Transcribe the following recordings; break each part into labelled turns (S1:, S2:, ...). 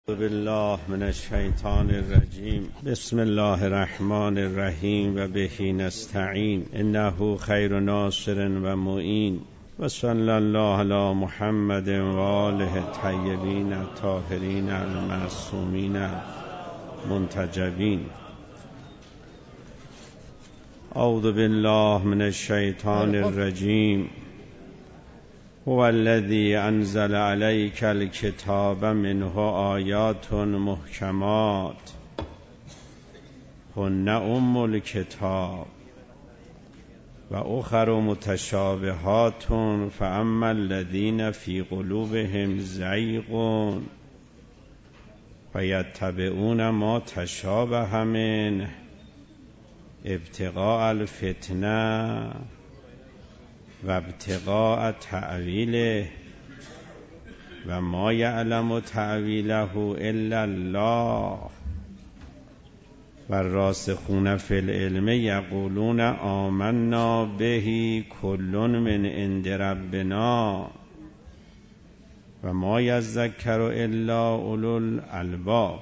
S1: بالله من الشیطان الرجیم. بسم الله الرحمن الرحیم و به نستعین انه خیر ناصر و معین و صلی الله علی محمد و آله الطیبین الطاهرین المعصومین المنتجبین. اعوذ بالله من الشیطان الرجیم. هو الذی انزل علیک الکتاب منه آیات محکمات هن ام الکتاب و اخر متشابهات فاما الذین فی قلوبهم زیغ فیتبعون ما تشابه منه ابتغاء الفتنه و ابتغاء تأویله و ما یعلم تأویله الا الله و الراسخون فی العلم یقولون آمنا به کل من عند ربنا و ما یذکر الا اولو الالباب.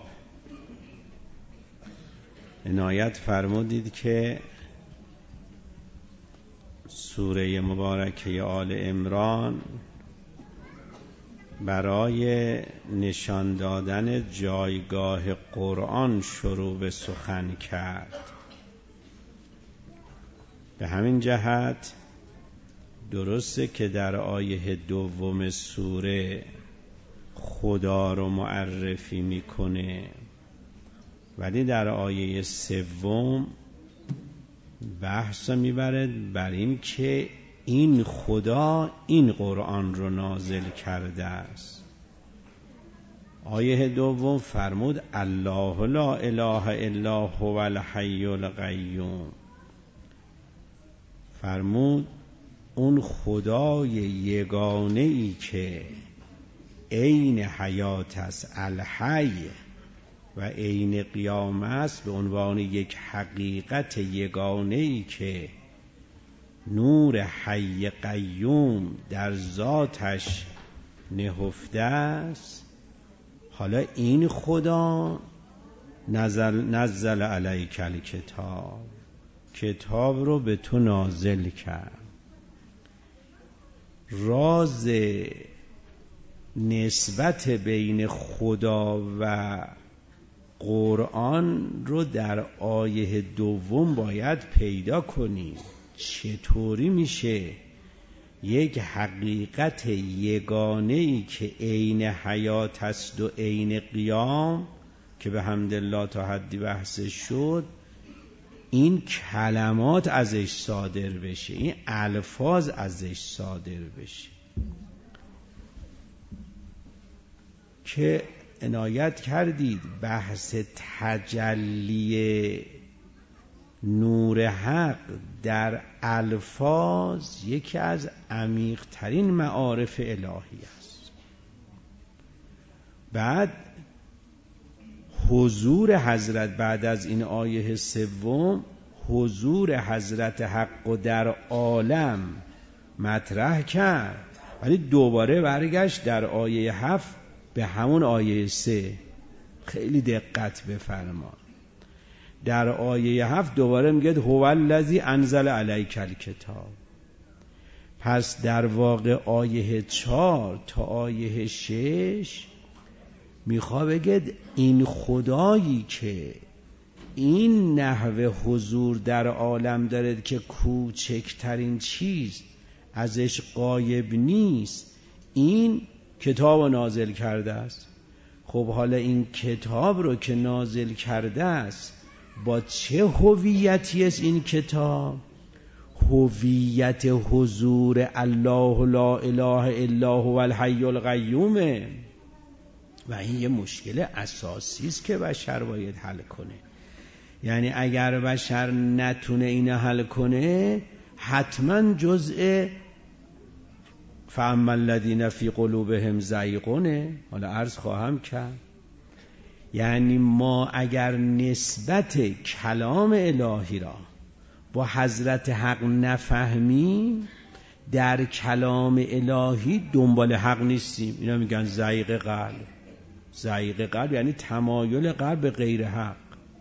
S1: عنایت فرمودید که سوره مبارکه آل عمران برای نشان دادن جایگاه قرآن شروع به سخن کرد. به همین جهت درسته که در آیه دوم سوره خدا رو معرفی میکنه، ولی در آیه سوم بحث میبره بر این که این خدا این قرآن رو نازل کرده است. آیه دوم فرمود الله لا اله الا هو الحی القیوم. فرمود اون خدای یگانه ای که عین حیات است، الحی، و عین قیام است، به عنوان یک حقیقت یگانه‌ای که نور حی قیوم در ذاتش نهفته است. حالا این خدا نزل علیک الکتاب، کتاب رو به تو نازل کرد. راز نسبت بین خدا و قرآن رو در آیه دوم باید پیدا کنیم. چطوری میشه یک حقیقت یگانه‌ای که عین حیات است و عین قیام، که به حمدالله تا حدی بحث شد، این کلمات ازش صادر بشه، این الفاظ ازش صادر بشه، که عنایت کردید بحث تجلی نور حق در الفاظ یکی از عمیق ترین معارف الهی است. بعد حضور حضرت بعد از این آیه سوم، حضور حضرت حق و در عالم مطرح کرد، ولی دوباره برگشت در آیه 7 به همون آیه 3. خیلی دقت بفرما. در آیه 7 دوباره میگه هو الذی انزل علیک الکتاب. پس در واقع آیه 4 تا آیه 6 میخواد بگه این خدایی که این نحوه حضور در عالم داره که کوچکترین چیز ازش غایب نیست، این کتاب رو نازل کرده است. خب حالا این کتاب رو که نازل کرده است، با چه هویتی است این کتاب؟ هویت حضور الله لا اله الا هو الحی القیوم. و این یه مشکل اساسی است که بشر باید حل کنه. یعنی اگر بشر نتونه اینو حل کنه، حتما جزء فاما الذین فی قلوبهم زیغونه. حالا عرض خواهم کرد، یعنی ما اگر نسبت کلام الهی را با حضرت حق نفهمیم، در کلام الهی دنبال حق نیستیم. اینا میگن زیغ قلب. زایغ قلب یعنی تمایل قلب به غیر حق.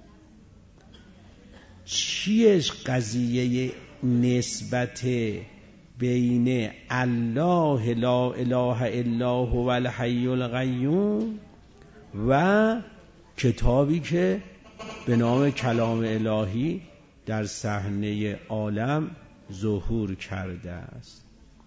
S1: چیه قضیه نسبت بین الله لا اله الا هو الحی القیوم و کتابی که به نام کلام الهی در صحنه عالم ظهور کرده است؟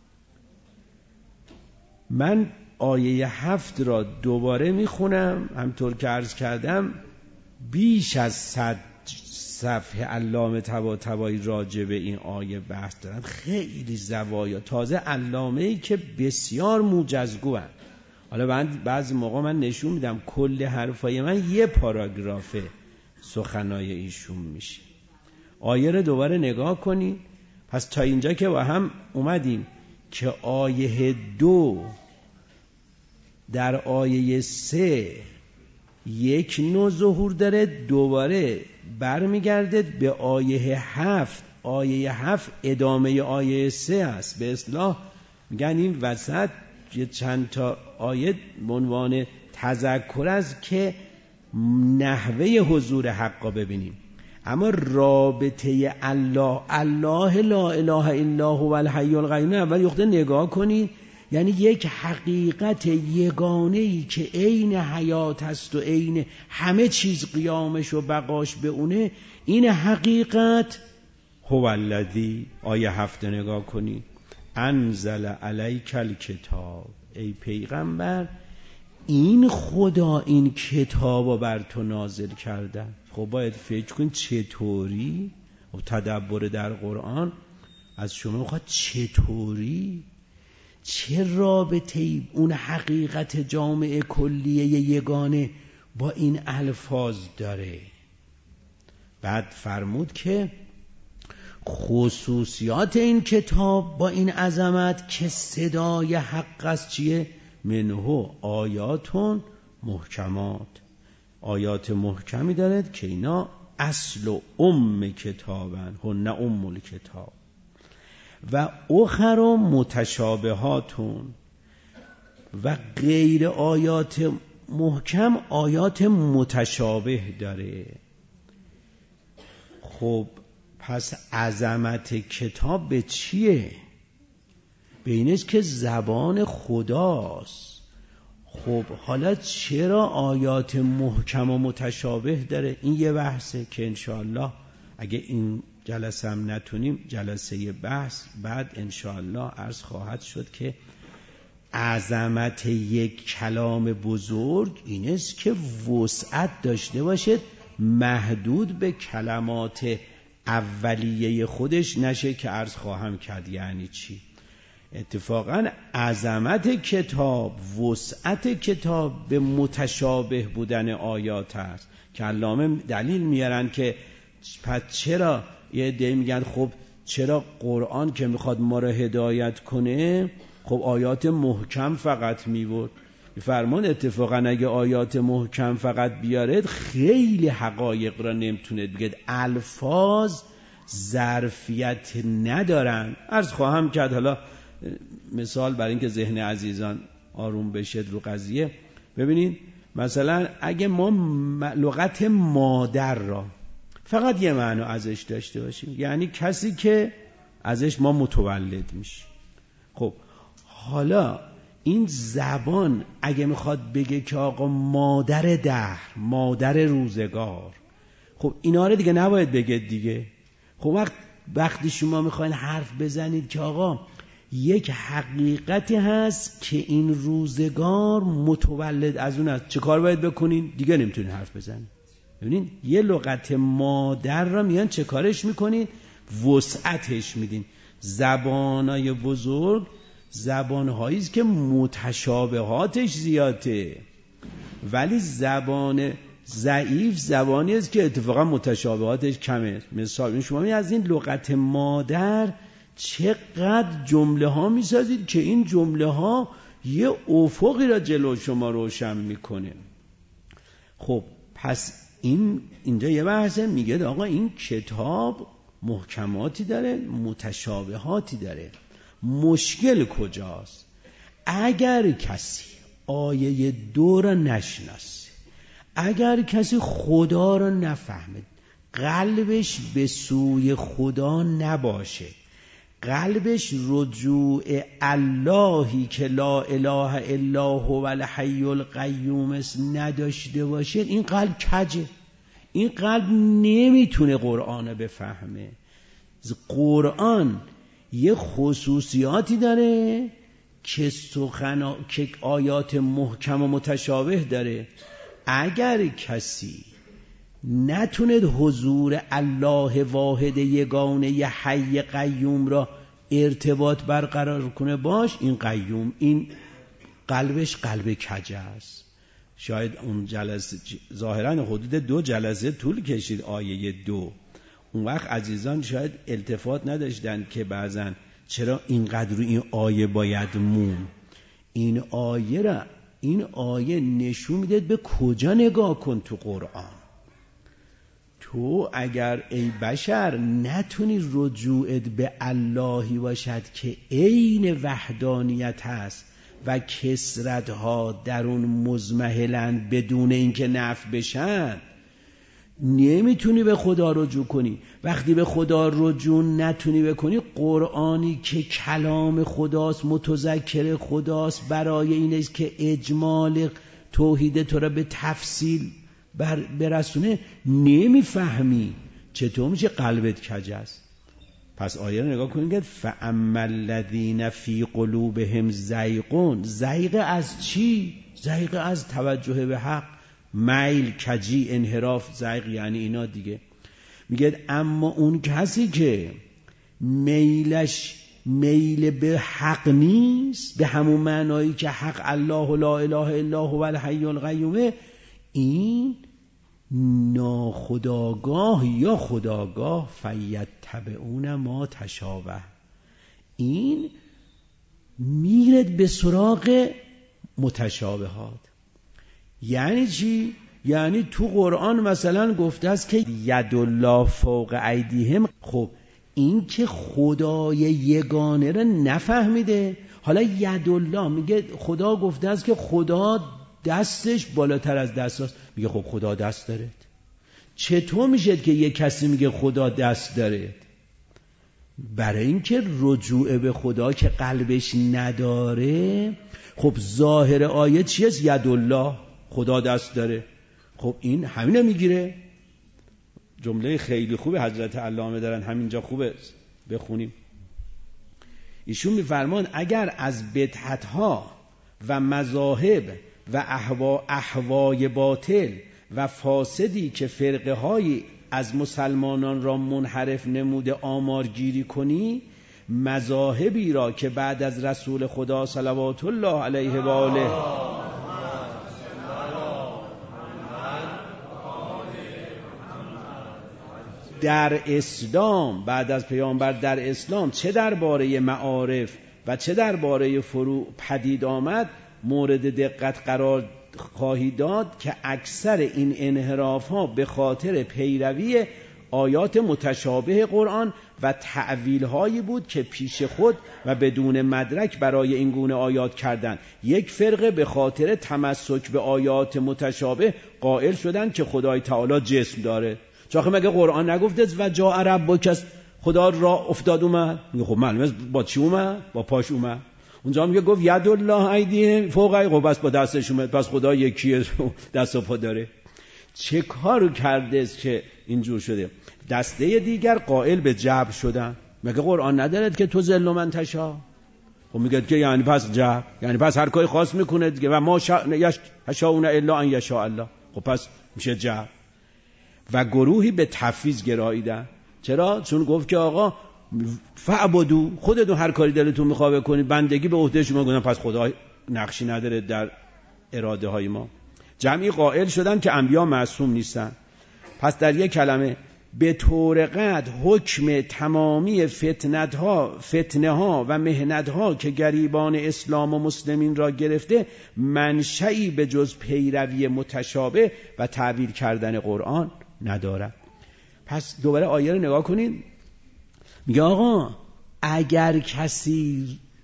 S1: من آیه 7 را دوباره میخونم. همطور که عرض کردم بیش از 100 صفحه علامه طباطبایی راجع به این آیه بحث دارن، خیلی زوایا، تازه علامه‌ای که بسیار موجزگوان. حالا بعضی موقع من نشون میدم کل حرفای من یه پاراگرافه سخنای ایشون میشه. آیه رو دوباره نگاه کنید. پس تا اینجا که با هم اومدیم که آیه 2 در آیه 3 یک نوع ظهور داره، دوباره برمیگرده به آیه 7. آیه 7 ادامه آیه 3 است. به اصطلاح میگن این وسط یه چند تا آیه به عنوان تذکر است که نحوه حضور حق ببینیم. اما رابطه الله لا اله الا هو الحی القیوم اول یخته نگاه کنید، یعنی یک حقیقت یگانه‌ای که عین حیات است و عین همه چیز قیامش و بقاش به اونه. این حقیقت هو الذی، آیه 7 نگاه کنید، انزل علیک الکتاب، ای پیغمبر این خدا این کتابو بر تو نازل کرده. خب باید فکر کن چطوری و تدبر در قرآن از شما میخواد چطوری، چه رابطه‌ای اون حقیقت جامع کلیه یگانه با این الفاظ داره. بعد فرمود که خصوصیات این کتاب با این عظمت که صدای حق است چیه؟ منه آیاتون محکمات، آیات محکمی دارد که اینا اصل و کتابن، هن الکتاب، و اخر متشابهاتون، و غیر آیات محکم آیات متشابه داره. خب پس عظمت کتاب به چیه؟ به اینست که زبان خداست. خب حالا چرا آیات محکم و متشابه داره؟ این یه بحثه که انشاءالله اگه این جلسه هم نتونیم جلسه بحث بعد انشاءالله عرض خواهد شد که عظمت یک کلام بزرگ این است که وسعت داشته باشد، محدود به کلمات اولیه خودش نشه که عرض خواهم کرد. یعنی چی؟ اتفاقا عظمت کتاب، وسعت کتاب به متشابه بودن آیات است که علامه دلیل میارن که پس چرا یه عده میگن خب چرا قرآن که میخواد ما را هدایت کنه خب آیات محکم فقط میبرد؟ فرمان اتفاقا اگه آیات محکم فقط بیارد خیلی حقایق را نمیتونه بگید، الفاظ ظرفیت ندارن. عرض خواهم کرد حالا مثال برای اینکه ذهن عزیزان آروم بشه رو قضیه. ببینید مثلا اگه ما لغت مادر را فقط یه معنی ازش داشته باشیم، یعنی کسی که ازش ما متولد میشه. خب حالا این زبان اگه میخواد بگه که آقا مادر دهر، مادر روزگار، خب اینا رو دیگه نباید بگه دیگه. خب وقتی شما میخواین حرف بزنید که آقا یک حقیقتی هست که این روزگار متولد از اون است، چه کار باید بکنین؟ دیگه نمیتونین حرف بزنید. ببینین یه لغت مادر را میان چه کارش میکنین؟ وسعتش میدین. زبانای بزرگ زبانهایی است که متشابهاتش زیاده، ولی زبان ضعیف زبانی است که اتفاقا متشابهاتش کمه. مثال شما می از این لغت مادر چقدر جمله ها می سازید که این جمله ها یه افقی را جلو شما روشن میکنه. خب پس اینجا یه بحثه، میگه آقا این کتاب محکماتی داره متشابهاتی داره. مشکل کجاست؟ اگر کسی آیه 2 را نشناسه، اگر کسی خدا را نفهمه، قلبش به سوی خدا نباشه، قلبش رجوع اللهی که لا اله الا هو الحی القیوم نداشته باشه، این قلب کجه، این قلب نمیتونه قرآن بفهمه. قرآن یه خصوصیاتی داره که که آیات محکم و متشابه داره. اگر کسی نتونه حضور الله واحد یگانه ی حی قیوم را ارتباط برقرار کنه باش، این قیوم، این قلبش قلب کج است. شاید اون جلسه ظاهرا حدود 2 جلسه طول کشید آیه 2، اون وقت عزیزان شاید التفات نداشتن که بعضن چرا اینقدر رو این آیه باید مون. این آیه نشون میده به کجا نگاه کن تو قرآن. تو اگر ای بشر نتونی رجوعت به اللهی باشد که عین وحدانیت هست و کثرتها در اون مزمحلند بدون اینکه نفع بشن، نمیتونی به خدا رجوع کنی. وقتی به خدا رجوع نتونی بکنی، قرآنی که کلام خداست، متذکر خداست، برای این است که اجمال توحید تو را به تفصیل برسونه، نمیفهمی. چطور میشه؟ قلبت کج است. پس آیه رو نگاه کنید که فاما الذین فی قلوبهم زیغ. زیغ از چی؟ زیغ از توجه به حق، میل، کجی، انحراف. زیغ یعنی اینا دیگه. میگه اما اون کسی که میل به حق نیست، به همون معنایی که حق الله لا اله الا هو الحی القیوم، این ناخودآگاه یا خودآگاه فیتبعون ما تشابه، این میرد به سراغ متشابهات. یعنی چی؟ یعنی تو قرآن مثلا گفته است که ید الله فوق ایدیهم. خب این که خدای یگانه را نفهمیده. حالا ید الله میگه خدا گفته است که خدا دستش بالاتر از دست هست. میگه خب خدا دست داره. چطور میشه که یک کسی میگه خدا دست داره؟ برای اینکه رجوع به خدا که قلبش نداره. خب ظاهر آیه چیه؟ ید الله، خدا دست داره. خب این همینه میگیره. جمله خیلی خوب حضرت علامه دارن، همینجا خوبه بخونیم. ایشون میفرمان اگر از بدعت‌ها و مذاهب و اهوای باطل و فاسدی که فرقه های از مسلمانان را منحرف نموده آمارگیری کنی، مذاهبی را که بعد از رسول خدا صلوات الله علیه و آله در اسلام، بعد از پیامبر در اسلام، چه درباره معارف و چه درباره فروع پدید آمد، مورد دقت قرار خواهی داد که اکثر این انحراف ها به خاطر پیروی آیات متشابه قرآن و تعویل هایی بود که پیش خود و بدون مدرک برای این گونه آیات کردند. یک فرقه به خاطر تمسک به آیات متشابه قائل شدند که خدای تعالی جسم داره. چاخه مگه قرآن نگفته و جاء ربک خدا را افتاد اومد؟ میگه خب معلومه با چی اومد؟ با پاش اومد. اونجا میگه گفت ید الله ایدیهم فوق ایدیهم، خب بس با دستش اومد، پس خدا یکیه، دست و پا داره. چه کارو کرده است که اینجور شده؟ دسته دیگر قائل به جبر شدن. مگه قرآن ندارد که تو ذل من تشا؟ خب میگه که یعنی پس جبر، یعنی پس هر کاری خاص میکنه دیگه و ما یشاءون الا ان یشاء الله. خب پس میشه جبر. و گروهی به تفویض گراییدن. چرا؟ چون گفت که آقا فعبدو، خودتون هر کاری دلتون میخواد بکنید، بندگی به عهده شما. گفتن پس خدا نقشی نداره در اراده های ما. جمعی قائل شدن که انبیا معصوم نیستن. پس در یک کلمه به طور قطع حکم تمامی فتنه ها و محنت ها که گریبان اسلام و مسلمین را گرفته منشئی به جز پیروی متشابه و تعبیر کردن قرآن ندارد. پس دوباره آیه رو نگاه کنید. میگه آقا اگر کسی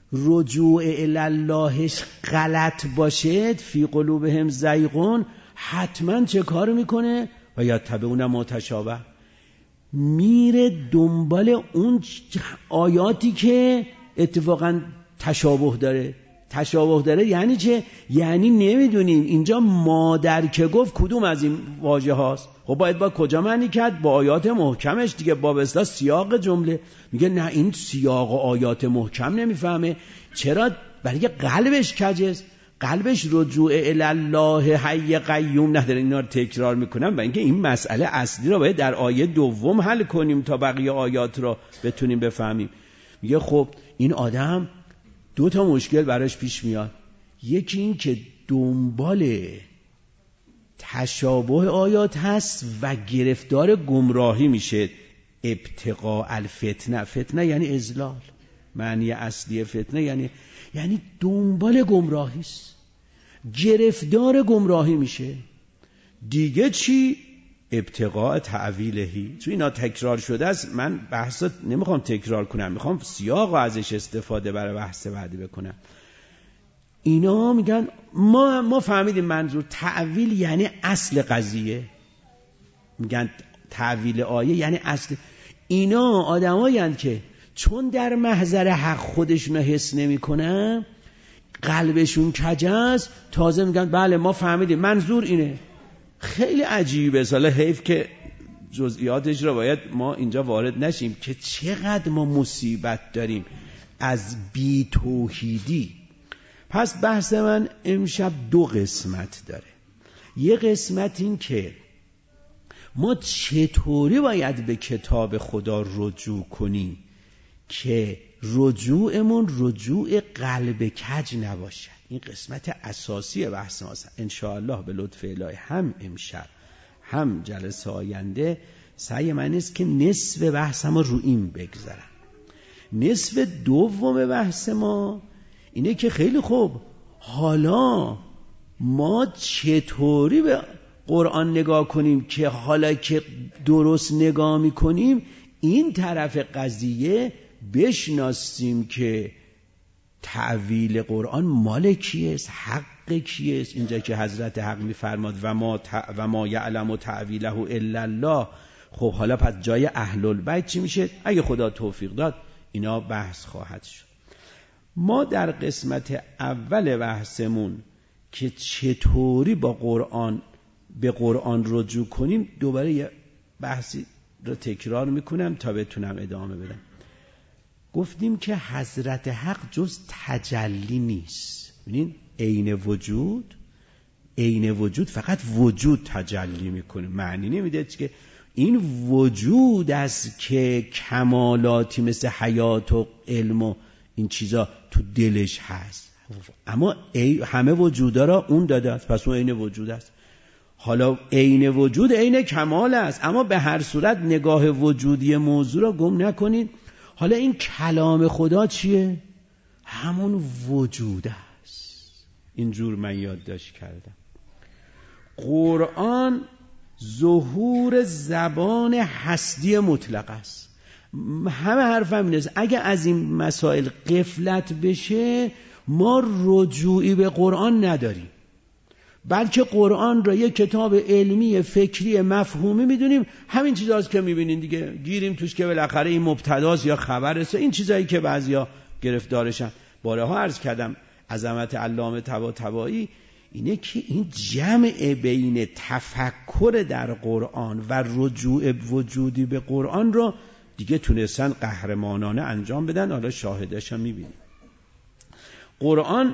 S1: رجوع الاللهش غلط باشه، فی قلوبهم زیغون، حتما چه کار میکنه؟ و یتبعون متشابه، میره دنبال اون آیاتی که اتفاقا تشابه داره. تشابه داره یعنی چه؟ یعنی نمیدونیم اینجا مادر که گفت کدوم از این واژه هاست. خب باید با کجا معنی کرد؟ با آیات محکمش دیگه، با به اصطلاح سیاق جمله. میگه نه این سیاق و آیات محکم نمیفهمه. چرا؟ برای قلبش کجست، قلبش رجوع الله حی قیوم نداره. اینا رو تکرار میکنم برای اینکه این مسئله اصلی رو باید در آیه دوم حل کنیم تا بقیه آیات رو بتونیم بفهمیم. میگه خب این آدم دو تا مشکل براش پیش میاد. یکی این که دنبال تشابه آیات هست و گرفتار گمراهی میشه. ابتغاء الفتنه، فتنه یعنی اضلال، معنی اصلی فتنه یعنی دنبال گمراهی است، گرفتار گمراهی میشه. دیگه چی؟ ابتغاء تعویلهی. چون اینا تکرار شده است، من بحثات نمیخوام تکرار کنم، میخوام سیاق و ازش استفاده برای بحث بعدی بکنم. اینا میگن ما فهمیدیم منظور تعویل یعنی اصل قضیه، میگن تعویل آیه یعنی اصل. اینا آدمایی که چون در محضر حق خودشون حس نمیکنن، قلبشون کج است، تازه میگن بله ما فهمیدیم منظور اینه. خیلی عجیبه. سالا حیف که جزئیاتش رو باید ما اینجا وارد نشیم که چقدر ما مصیبت داریم از بی توحیدی. پس بحث من امشب دو قسمت داره. یه قسمت این که ما چطوری باید به کتاب خدا رجوع کنیم که رجوعمون رجوع قلب کج نباشه. این قسمت اساسی بحث ماست. انشاءالله به لطف الهی هم امشب هم جلسه آینده سعی من است که نصف بحثم رو این بگذارم. نصف دوم بحث ما اینه که خیلی خوب، حالا ما چطوری به قرآن نگاه کنیم که حالا که درست نگاه میکنیم این طرف قضیه بشناسیم که تعویل قرآن مال کیست، حق کیست. اینجا که حضرت حق میفرماد و ما یعلم تعویله الا الله. خب حالا پس جای اهل البیت چی میشه؟ اگه خدا توفیق داد اینا بحث خواهد شد. ما در قسمت اول بحثمون که چطوری به قرآن رجوع کنیم، دوباره یه بحثی رو تکرار میکنم تا بتونم ادامه بدم. گفتیم که حضرت حق جز تجلی نیست. ببینین عین وجود فقط وجود تجلی میکنه، معنی نمیده که این وجود است که کمالاتی مثل حیات و علم و این چیزا تو دلش هست. اما همه وجودا را اون داده است، پس اون عین وجود است. حالا عین وجود عین کمال است، اما به هر صورت نگاه وجودی موضوع را گم نکنید. حالا این کلام خدا چیه؟ همون وجود است. اینجور من یادداشت کردم. قرآن ظهور زبان هستی مطلق است. همه حرفم اینه اگه از این مسائل غفلت بشه ما رجوعی به قرآن نداریم، بلکه قرآن را یک کتاب علمی فکری مفهومی میدونیم. همین چیزاست که میبینین دیگه، گیریم توش که بالاخره این مبتداست یا خبرسه، این چیزایی که بعضیا گرفتارشن. بارها عرض کردم عظمت علامه طباطبایی اینه که این جمع بین تفکر در قرآن و رجوع وجودی به قرآن را دیگه تونستن قهرمانانه انجام بدن. حالا شاهدش هم میبینیم. قرآن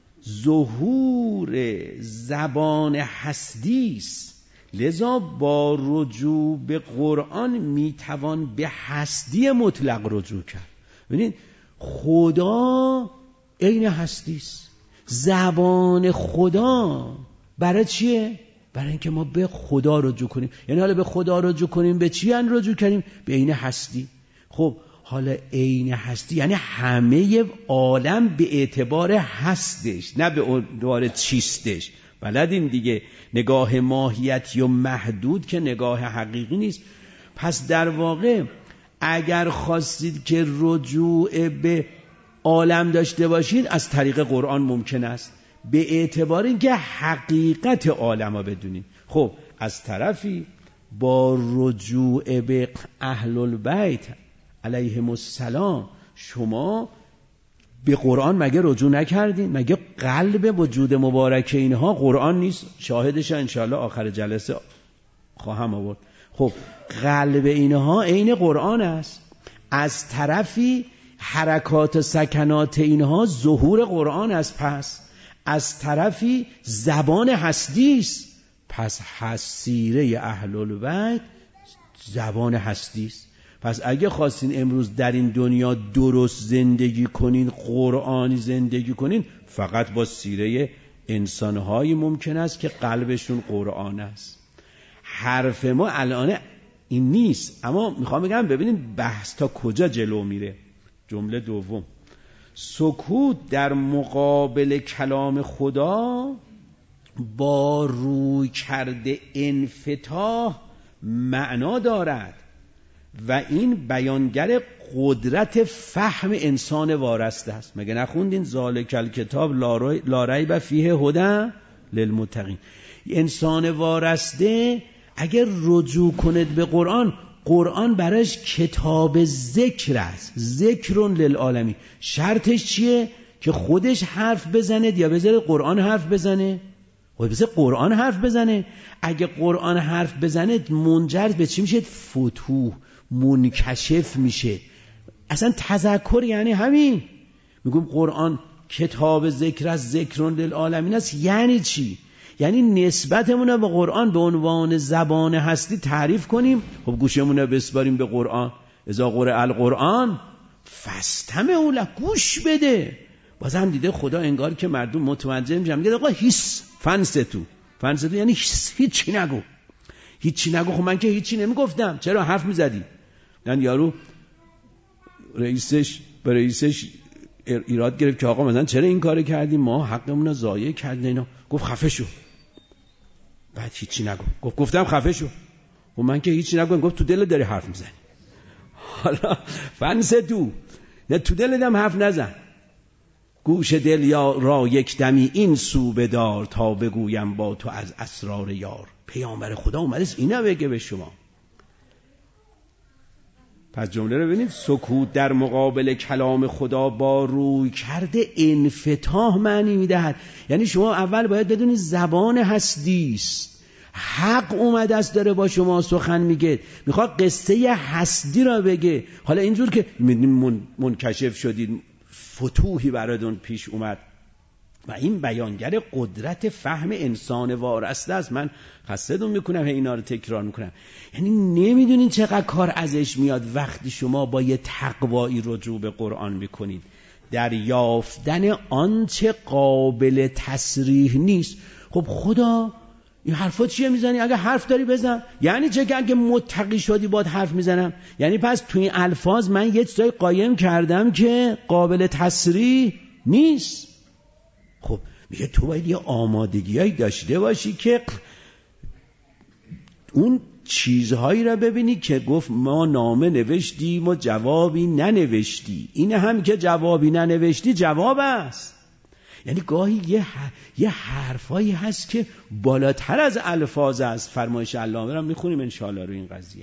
S1: ظهور زبان هستی است، لذا با رجوع به قرآن میتوان به هستی مطلق رجوع کرد. ببینید خدا عین هستی است. زبان خدا برای چیه؟ برای اینکه ما به خدا رجوع کنیم. یعنی حالا به خدا رجوع کنیم به چی رجوع کنیم؟ به عین هستی. خب حالا عین هستی یعنی همه عالم به اعتبار هستش، نه به اعتبار چیستش. بلدیم دیگه نگاه ماهیتی و محدود که نگاه حقیقی نیست. پس در واقع اگر خواستید که رجوع به عالم داشته باشید از طریق قرآن ممکن است، به اعتبار اینکه حقیقت عالم رو بدونید. خب از طرفی با رجوع به اهل البیت علیهم السلام شما به قرآن مگه رجوع نکردین؟ مگه قلب وجود مبارک اینها قرآن نیست؟ شاهدش انشاءالله آخر جلسه خواهم آورد. خب قلب اینها عین قرآن است. از طرفی حرکات و سکنات اینها ظهور قرآن است. پس از طرفی زبان هستی است. پس سیره اهل البیت زبان هستی است. پس اگه خواستین امروز در این دنیا درست زندگی کنین، قرآنی زندگی کنین، فقط با سیره انسانهایی ممکن است که قلبشون قرآن است. حرف ما الان این نیست، اما میخوام بگم ببینید بحث تا کجا جلو میره. جمله دوم، سکوت در مقابل کلام خدا با روی کرده انفتاح معنا دارد و این بیانگر قدرت فهم انسان وارسته است. مگه نخوندین ذالک الکتاب لا ریب فیه هدی للمتقین؟ انسان وارسته اگر رجوع کند به قرآن، قرآن براش کتاب ذکر است، ذکرون للعالمین. شرطش چیه؟ که خودش حرف بزنه یا بذاره قرآن حرف بزنه؟ خب بذاره قرآن حرف بزنه. اگه قرآن حرف بزنه منجر به چی میشه؟ فتوح، منکشف میشه. اصلا تذکر یعنی همین. میگم قرآن کتاب ذکر است، ذکرون للعالمین است. یعنی چی؟ یعنی نسبتمون رو به قرآن به عنوان زبان هستی تعریف کنیم. خب گوشمون رو بسپاریم به قرآن. اذا قرئ القرآن فاستمعوا له، گوش بده. بازم دیده خدا انگار که مردم متوجه میشن، میگه آقا هیس فنستو یعنی هیچی نگو، هیچی نگو. خب من که هیچی نمیگفتم، چرا حرف میزدی؟ من یارو به رئیسش ایراد گرفت که آقا مثلا چرا این کارو کردیم، ما حقمون رو ضایع کردیم اینا. گفت خفه شو. بعد هیچی نگو. گفتم خفه شو. و من که هیچی نگم. گفت تو دل داری حرف میزنی. حالا فنستو، نه تو دلم حرف نزن. گوش دل یا را یک دمی این سو بدار، تا بگویم با تو از اسرار یار. پیامبر خدا اومده است اینا بگه به شما. پس جمله رو ببینید، سکوت در مقابل کلام خدا با روی کرده انفتاح معنی میدهد. یعنی شما اول باید بدونید زبان هستی است، حق اومده است داره با شما سخن میگه، میخواد قصه هستی را بگه. حالا اینجور که منکشف شدید، فتوحی براتون پیش اومد و این بیانگر قدرت فهم انسان وارسته است. من خسته‌تون میکنم اینا رو تکرار میکنم. یعنی نمیدونین چقدر کار ازش میاد وقتی شما با یه تقوایی رجوع به قرآن میکنید، در یافتن آنچه قابل تصریح نیست. خب خدا این حرفا چیه میزنی؟ اگه حرف داری بزن. یعنی چه که اگه متقی شدی باید حرف میزنم؟ یعنی پس توی این الفاظ من یه چیزایی قایم کردم که قابل تصریح نیست. خب میگه تو باید یه آمادگیایی داشته باشی که اون چیزهایی را ببینی که گفت ما نامه نوشتیم و جوابی ننوشتی. این هم که جوابی ننوشتی جواب است. یعنی گاهی یه حرفایی هست که بالاتر از الفاظ است. فرمایش علامه را میخونیم انشاءالله رو این قضیه.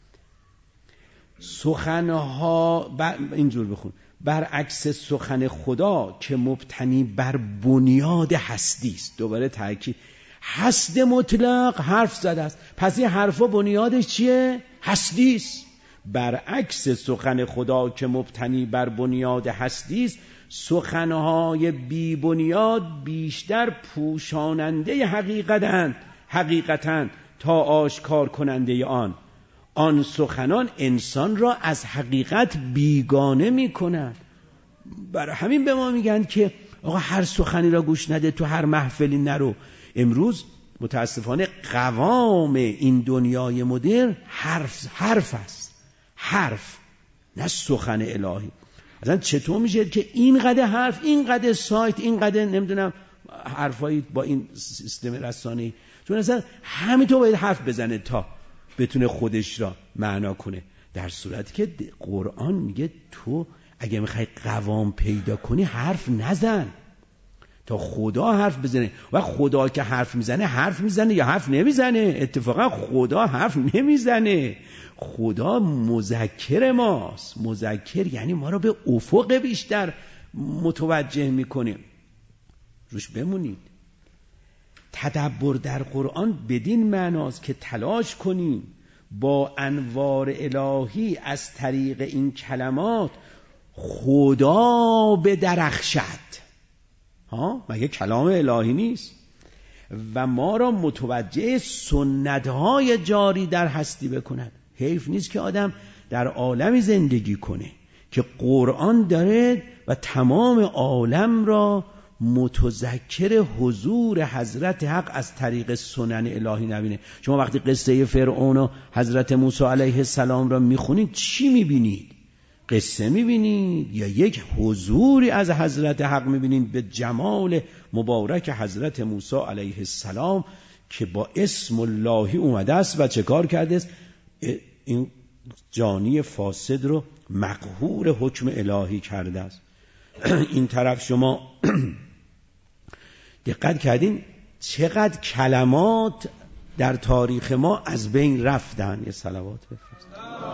S1: سخنها اینجور بخون، برعکس سخن خدا که مبتنی بر بنیاد هستی است. دوباره تاکید، هست مطلق حرف زده است. پس این حرفا بنیادش چیه؟ هستی است. برعکس سخن خدا که مبتنی بر بنیاد هستی است، سخنهای بی بنیاد بیشتر پوشاننده حقیقتاً تا آشکار کننده آن سخنان انسان را از حقیقت بیگانه می کنند. برای همین به ما میگن که آقا هر سخنی را گوش نده، تو هر محفلی نرو. امروز متاسفانه قوام این دنیای مدرن حرف است، حرف، نه سخن الهی. اصلا چطور میشه که اینقدر حرف، اینقدر سایت، اینقدر نمیدونم حرفایی با این سیستم رسانه‌ای؟ چون اصلا همینطور باید حرف بزنه تا بتونه خودش را معنا کنه، در صورتی که قرآن میگه تو اگه میخوای قوام پیدا کنی حرف نزن تا خدا حرف بزنه. و خدا که حرف میزنه یا حرف نمیزنه؟ اتفاقا خدا حرف نمیزنه. خدا مذکر ماست. مذکر یعنی ما رو به افق بیشتر متوجه میکنه. روش بمونید. تدبر در قرآن بدین معناست که تلاش کنیم با انوار الهی از طریق این کلمات خدا بدرخشد. مگه کلام الهی نیست؟ و ما را متوجه سنت‌های جاری در هستی بکند. حیف نیست که آدم در عالمی زندگی کنه که قرآن داره و تمام عالم را متذکر حضور حضرت حق از طریق سنن الهی نبینه. شما وقتی قصه فرعون و حضرت موسی علیه السلام را میخونید چی میبینید؟ قصه میبینید یا یک حضوری از حضرت حق میبینید به جمال مبارک حضرت موسی علیه السلام که با اسم اللهی اومده است و چه کار کرده است؟ این جانی فاسد رو مقهور حکم الهی کرده است. این طرف شما دقت کردین چقدر کلمات در تاریخ ما از بین رفتن؟ یه صلوات بفرست.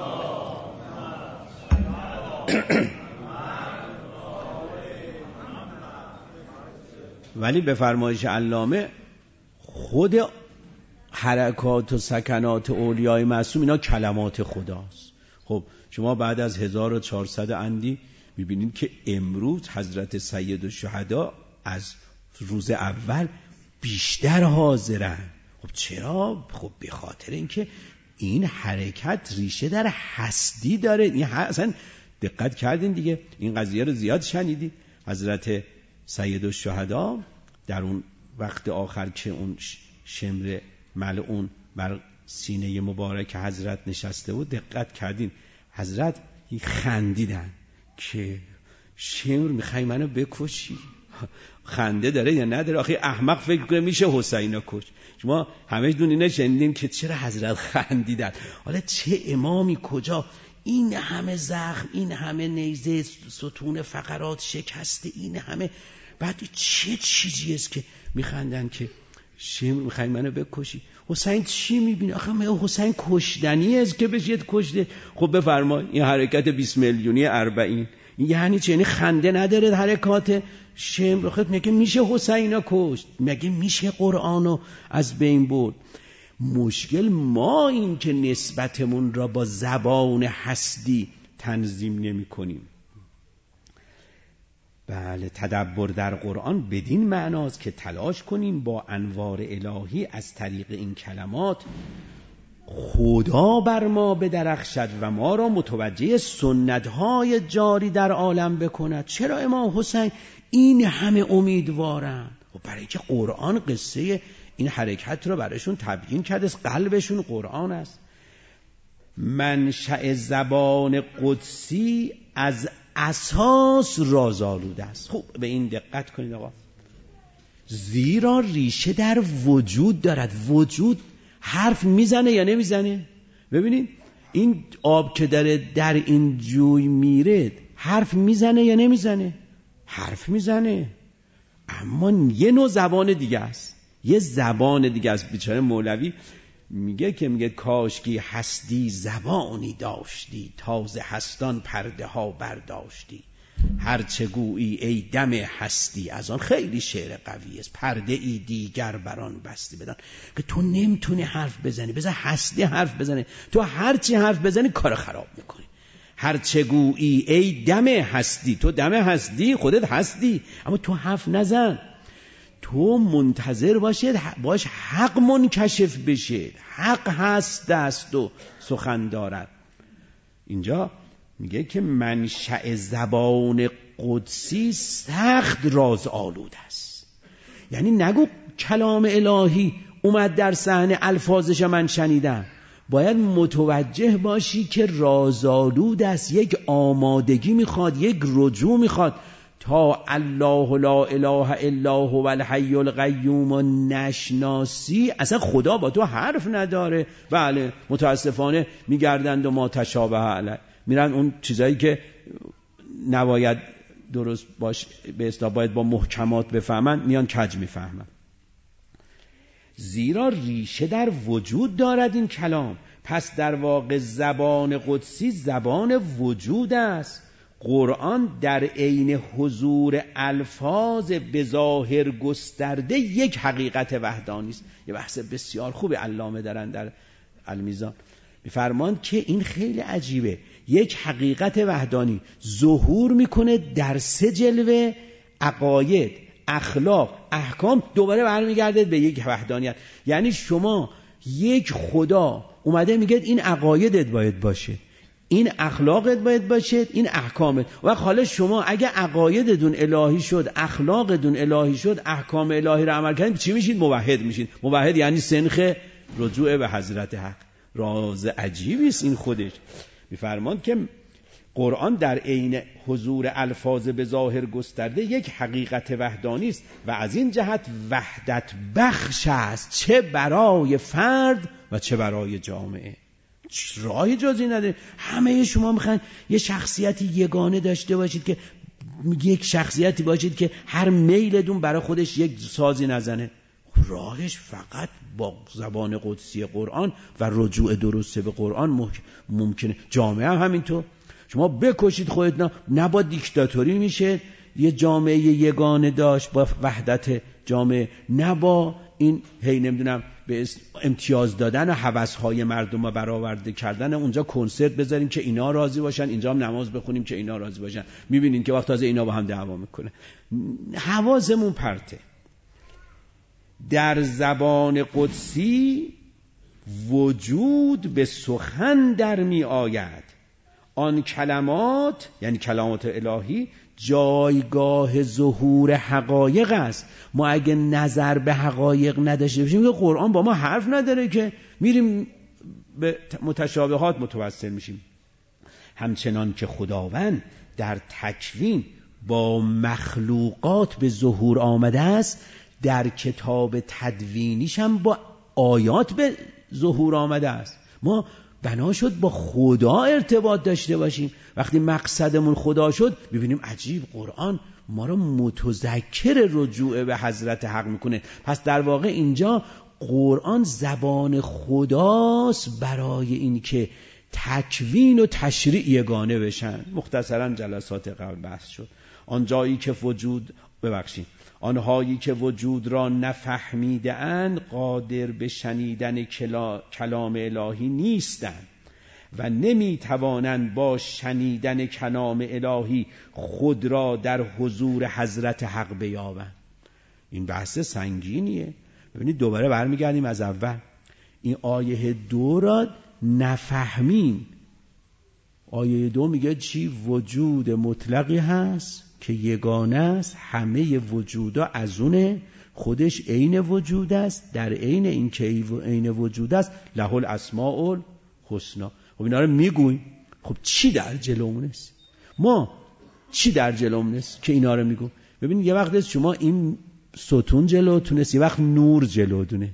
S1: ولی به فرمایش علامه خود حرکات و سکنات اولیای معصوم اینا کلمات خداست. خب شما بعد از 1400 اندی میبینید که امروز حضرت سید الشهدا از روز اول بیشتر حاضرن. خب چرا؟ خب به خاطر اینکه این حرکت ریشه در هستی داره. این اصلا دقت کردین دیگه، این قضیه رو زیاد شنیدید. حضرت سید الشهدا در اون وقت آخر که اون شمر ملعون بر سینه مبارک حضرت نشسته بود، دقت کردین حضرت خندیدن که شمر میخوای منو بکشی؟ خنده داره یا نداره؟ آخه احمق فکر کنه میشه حسین رو کش. شما همه دون اینا شنیدین که چرا حضرت خندیدن. حالا چه امامی کجا این همه زخم، این همه نیزه، ستون فقرات شکسته، این همه، بعد چه چیزی است که میخندن که شمر میخوای منو بکشی؟ حسین چی میبینه؟ آخه حسین کشدنی است که بشید کشته. خب بفرما این حرکت 20 میلیونی 40 یعنی چه؟ یعنی خنده نداره حرکات شمر؟ خب میگه میشه حسین رو کشت؟ میگه میشه قرآن رو از بین برد؟ مشکل ما این که نسبتمون را با زبان هستی تنظیم نمی کنیم. بله، تدبر در قرآن بدین معناست که تلاش کنیم با انوار الهی از طریق این کلمات خدا بر ما بدرخشد و ما را متوجه سنت‌های جاری در عالم بکند. چرا امام حسین این همه امیدوارن؟ خب برای اینکه قرآن قصه این حرکت رو برایشون تبیین کرده است. قلبشون قرآن است. منشأ زبان قدسی از اساس رازآلوده است. خوب به این دقت کنید آقا، زیرا ریشه در وجود دارد. وجود حرف میزنه یا نمیزنه؟ ببینید این آب که داره در این جوی میره حرف میزنه یا نمیزنه؟ حرف میزنه، اما یه نوع زبان دیگه است. یه زبان دیگه است. بیچاره مولوی میگه کاشکی هستی زبانی داشتی، تازه هستان پرده ها برداشتی، هرچه گویی ای دم هستی از آن. خیلی شعر قوی است. پرده ای دیگر بران بستی بدان که تو نمیتونی حرف بزنی، بذار هستی حرف بزنه. تو هرچی حرف بزنی کار خراب میکنی. هرچه گویی ای دم هستی، تو دم هستی، خودت هستی، اما تو حرف نزن. تو منتظر باش حق منکشف بشه. حق هست دست و سخن دارد. اینجا میگه که منشأ زبان قدسی سخت راز آلود است. یعنی نگو کلام الهی اومد در صحنه الفاظش من شنیدم. باید متوجه باشی که رازآلود است. یک آمادگی میخواد، یک رجوع میخواد تا الله لا اله الا هو الحی القیوم و نشناسی. اصلا خدا با تو حرف نداره. بله متاسفانه میگردند و ما تشابه علیه، میرن اون چیزایی که نباید درست باش، به اصطلاح باید با محکمات بفهمن، میان کج میفهمن. زیرا ریشه در وجود دارد این کلام، پس در واقع زبان قدسی زبان وجود است. قرآن در عین حضور الفاظ به ظاهر گسترده یک حقیقت وحدانی است. یه بحث بسیار خوب علامه دارن در المیزان، میفرماند که این خیلی عجیبه. یک حقیقت وحدانی ظهور میکنه در 3 جلوه: عقاید، اخلاق، احکام، دوباره برمیگرده به یک وحدانیت. یعنی شما یک خدا اومده میگه این عقایدت باید باشه، این اخلاقت باید باشه، این احکامت. و حالا شما اگه عقایدتون الهی شد، اخلاقتون الهی شد، احکام الهی رو عمل کردید، چی میشید؟ موحد میشید. موحد یعنی سنخ رجوع به حضرت حق. راز عجیبی است این خودش. میفرماند که قرآن در عین حضور الفاظ به ظاهر گسترده یک حقیقت وحدانی است و از این جهت وحدت بخش است، چه برای فرد و چه برای جامعه. راه جزی نداره. همه شما میخواین یه شخصیتی یگانه داشته باشید، که یک شخصیتی باشید که هر میلتون برای خودش یک سازی نزنه. راهش فقط با زبان قدسی قرآن و رجوع درسته به قرآن ممکنه. جامعه هم همینطور. شما بکشید خودتون، نه با دیکتاتوری میشه یه جامعه یگانه داشت با وحدت جامعه، نه با این نمیدونم به امتیاز دادن و هوس‌های مردم رو برآورده کردن. اونجا کنسرت بذاریم که اینا راضی باشن، اینجا هم نماز بخونیم که اینا راضی باشن. میبینین که وقت تازه اینا با هم دعوا میکنه. حواسمون پرته. در زبان قدسی وجود به سخن در می آید. آن کلمات یعنی کلمات الهی جایگاه ظهور حقایق است. ما اگه نظر به حقایق نداشته باشیم، که قرآن با ما حرف نداره، که میریم به متشابهات متوسل میشیم. همچنان که خداوند در تکوین با مخلوقات به ظهور آمده است، در کتاب تدوینیش هم با آیات به ظهور آمده است. ما بنا شد با خدا ارتباط داشته باشیم. وقتی مقصدمون خدا شد، ببینیم عجیب قرآن ما رو متذکر رجوع به حضرت حق میکنه. پس در واقع اینجا قرآن زبان خداست برای این که تکوین و تشریع یگانه بشن. مختصرا جلسات قبل بحث شد. آنهایی که وجود را نفهمیده اند قادر به شنیدن کلام الهی نیستند و نمی توانند با شنیدن کلام الهی خود را در حضور حضرت حق بیابند. این بحث سنگینیه. ببینید دوباره برمیگردیم از اول. این آیه 2 را نفهمیم. آیه 2 میگه چی؟ وجود مطلقی هست که یگانه است، همه وجودا از اونه، خودش عین وجود است، در عین این که عین وجود است له الاسماء الحسنا. خب اینا رو میگویم. خب چی در جلومون است؟ ما چی در جلومون است که اینا رو میگویم؟ ببینید یه وقت شما این ستون جلوتونه است، یه وقت نور جلوتونه.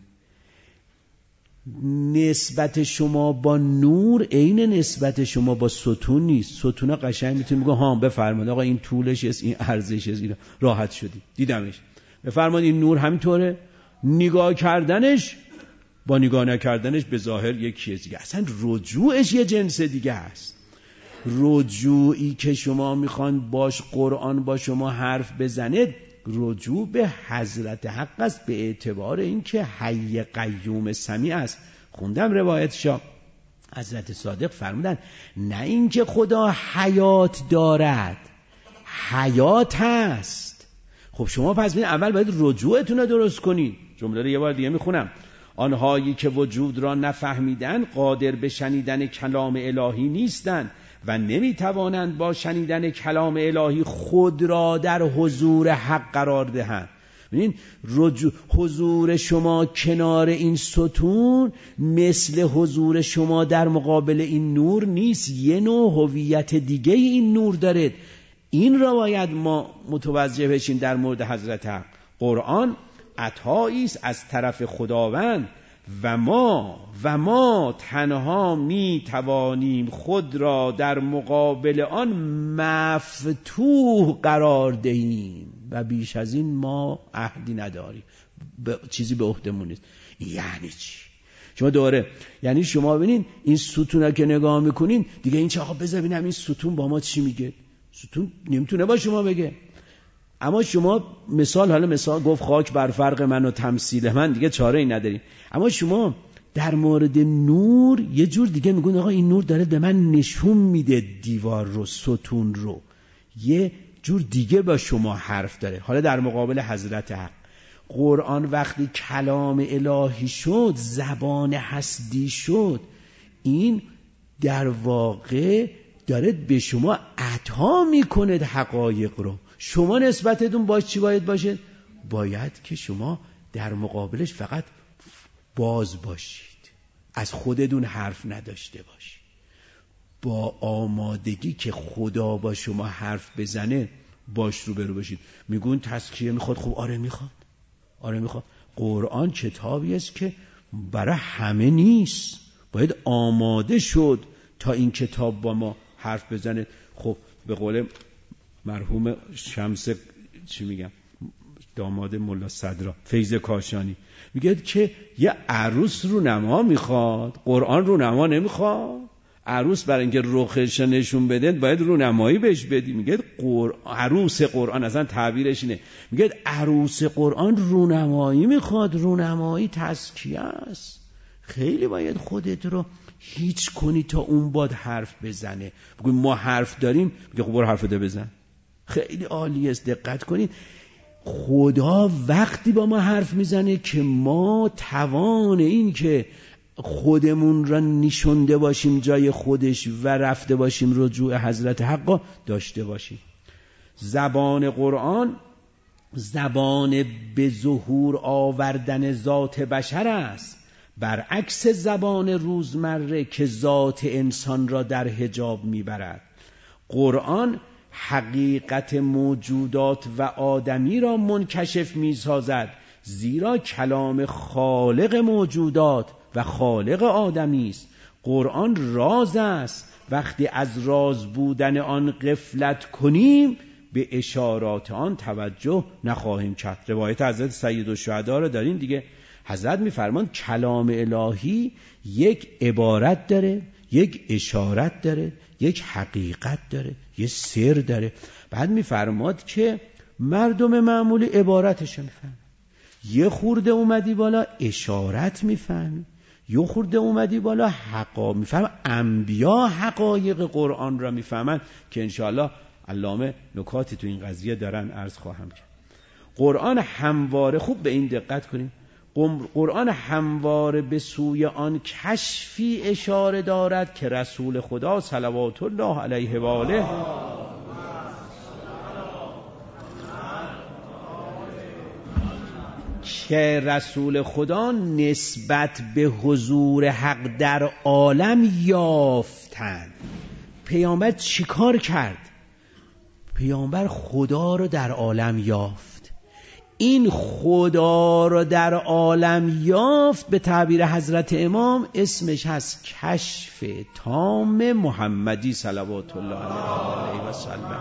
S1: نسبت شما با نور عین نسبت شما با ستون نیست. ستون قشنگ میتونیم بگم ها بفرمایید آقا این طولش است، این عرضش است، اینا راحت شدی دیدمش. بفرمایید این نور همینطوره. نگاه کردنش با نگاه نکردنش به ظاهر یک چیز دیگه. اصلا رجوعش یه جنس دیگه است. رجوعی که شما میخوان باش قرآن با شما حرف بزنه، رجوع به حضرت حق است، به اعتبار اینکه حی قیوم سمیع است. خوندم روایت شاه حضرت صادق فرمودن نه اینکه خدا حیات دارد، حیات هست. خب شما پس ببین اول باید رجوعتون رو درست کنید. جمله رو یه بار دیگه میخونم. آنهایی که وجود را نفهمیدن قادر به شنیدن کلام الهی نیستند و نمیتوانند با شنیدن کلام الهی خود را در حضور حق قرار دهند. ببینید حضور شما کنار این ستون مثل حضور شما در مقابل این نور نیست. یه نوع هویت دیگه این نور داره. این را باید ما متوجه بشیم در مورد حضرت حق. قرآن عطایی است از طرف خداوند و ما تنها می توانیم خود را در مقابل آن مفتوح قرار دهیم و بیش از این ما عهدی نداریم، چیزی به عهدمون نیست. یعنی چی؟ شما دوره یعنی شما ببینین این ستونا که نگاه میکنین دیگه این چه آقا بذار ببینم این ستون با ما چی میگه. ستون نمیتونه با شما بگه، اما شما مثال گفت خاک بر فرق من و تمثیل من، دیگه چاره ای نداریم. اما شما در مورد نور یه جور دیگه میگون آقا این نور داره به من نشون میده دیوار رو، ستون رو، یه جور دیگه با شما حرف داره. حالا در مقابل حضرت حق قرآن وقتی کلام الهی شد، زبان هستی شد، این در واقع داره به شما عطا میکنه حقایق رو. شما نسبتتون باش چی باید باشه؟ باید که شما در مقابلش فقط باز باشید، از خودتون حرف نداشته باشید، با آمادگی که خدا با شما حرف بزنه باش روبرو باشید. میگون تزکیه میخواد، خب آره میخواد. قرآن کتابی است که برای همه نیست، باید آماده شد تا این کتاب با ما حرف بزنه. خب به قول مرحوم شمس داماد ملا صدرا فیض کاشانی میگه که یه عروس رو نما میخواد، قرآن رو نما نمیخواد. عروس برای اینکه رخش نشون بده باید رونمایی بهش بدی. میگه عروس قرآن، اصلا تعبیرش اینه، میگه عروس قرآن رونمایی میخواد. رونمایی تزکیه است. خیلی باید خودت رو هیچ کنی تا اون باد حرف بزنه. بگوی ما حرف داریم، میگه خب برو حرف ده بزن. خیلی عالی است، دقت کنید. خدا وقتی با ما حرف میزنه که ما توان این که خودمون را نشونده باشیم جای خودش و رفته باشیم رجوع حضرت حق داشته باشیم. زبان قرآن زبان به ظهور آوردن ذات بشر است، برعکس زبان روزمره که ذات انسان را در حجاب میبرد. قرآن حقیقت موجودات و آدمی را منکشف میسازد، زیرا کلام خالق موجودات و خالق آدمی است. قرآن راز است، وقتی از راز بودن آن غفلت کنیم به اشارات آن توجه نخواهیم کرد. روایت حضرت سیدالشهدا را دارین دیگه. حضرت میفرمان کلام الهی یک عبارت داره، یک اشارت داره، یک حقیقت داره، یک سر داره. بعد میفرماد که مردم معمولی عبارتش میفهمن، یه خورده اومدی بالا اشارت میفهمی، یه خورده اومدی بالا حقا میفهم. انبیا حقایق قرآن را میفهمن که انشاءالله علامه نکاتی تو این قضیه دارن عرض خواهم کرد. قرآن همواره، خوب به این دقت کنیم، قرآن همواره به سوی آن کشفی اشاره دارد که رسول خدا صلوات الله علیه و آله که رسول خدا نسبت به حضور حق در عالم یافتند. پیامبر چیکار کرد؟ پیامبر خدا رو در عالم یافت. این خدا رو در عالم یافت به تعبیر حضرت امام اسمش هست کشف تام محمدی صلوات الله علیه و سلم.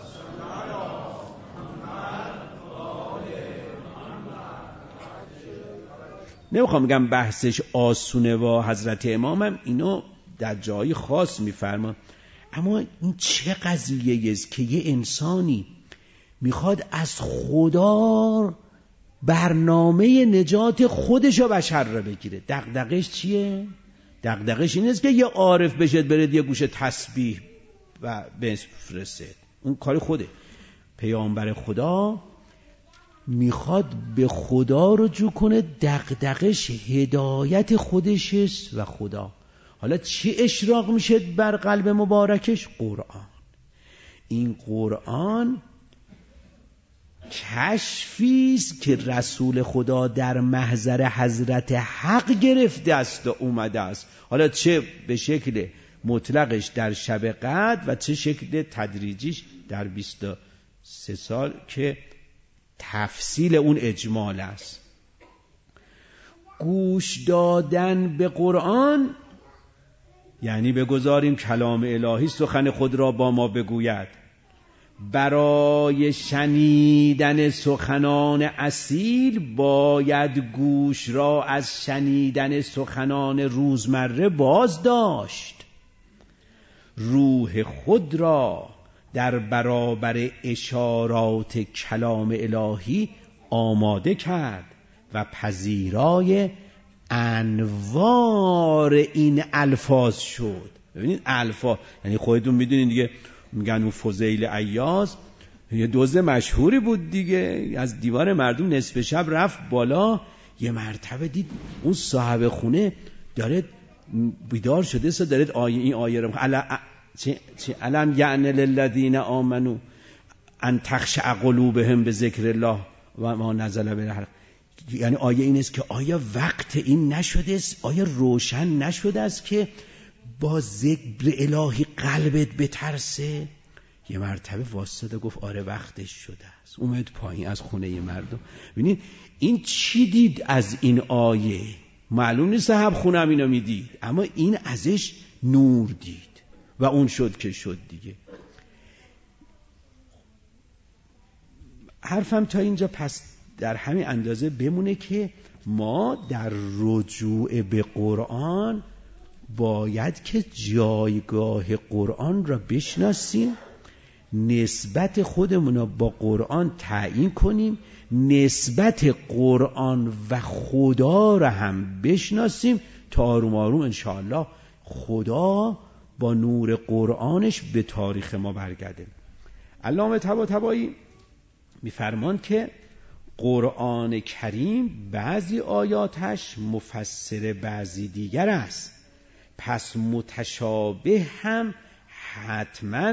S1: نمیخوام بگم بحثش آسونه و حضرت امامم اینو در جایی خاص میفرمان، اما این چه قضیه است که یه انسانی میخواد از خدا برنامه نجات خودش و بشر را بگیره. دغدغش چیه؟ دغدغش این است که یه عارف بشد برد یه گوشه تسبیح و بفرسته، اون کار خوده. پیامبر خدا میخواد به خدا رجوع کنه، دغدغش هدایت خودش است و خدا. حالا چی اشراق میشه بر قلب مبارکش؟ قرآن. این قرآن کشفی است که رسول خدا در محضر حضرت حق گرفته است و اومده است. حالا چه به شکل مطلقش در شب قدر و چه شکل تدریجیش در 23 سال که تفصیل اون اجمال است. گوش دادن به قرآن یعنی بگذاریم کلام الهی سخن خود را با ما بگوید. برای شنیدن سخنان اصیل باید گوش را از شنیدن سخنان روزمره باز داشت. روح خود را در برابر اشارات کلام الهی آماده کرد و پذیرای انوار این الفاظ شد. ببینید الفاظ یعنی خودتون میدونید دیگه، میگن اون فضیل عیاض یه دزد مشهوری بود دیگه، از دیوار مردم نصف شب رفت بالا، یه مرتبه دید اون صاحب خونه داره بیدار شده، داره این آیه رو علم یعن للذین آمنوا ان تخشع قلوبهم بذکر الله و ما نزل بالحق. یعنی آیه این است که آیا وقت این نشده است، آیا روشن نشده است که با ذکر الهی قلبت بترسه؟ یه مرتبه واسطه گفت آره وقتش شده است، اومد پایین از خونه مردم. ببینید این چی دید از این آیه؟ معلوم نیست صاحب خونه هم اینو میدید، اما این ازش نور دید و اون شد که شد دیگه. حرفم تا اینجا پس در همین اندازه بمونه که ما در رجوع به قرآن باید که جایگاه قرآن را بشناسیم، نسبت خودمون را با قرآن تعیین کنیم، نسبت قرآن و خدا را هم بشناسیم تا آروم آروم انشاءالله خدا با نور قرآنش به تاریخ ما برگرده. علامه طباطبایی میفرمان که قرآن کریم بعضی آیاتش مفسر بعضی دیگر است، پس متشابه هم حتما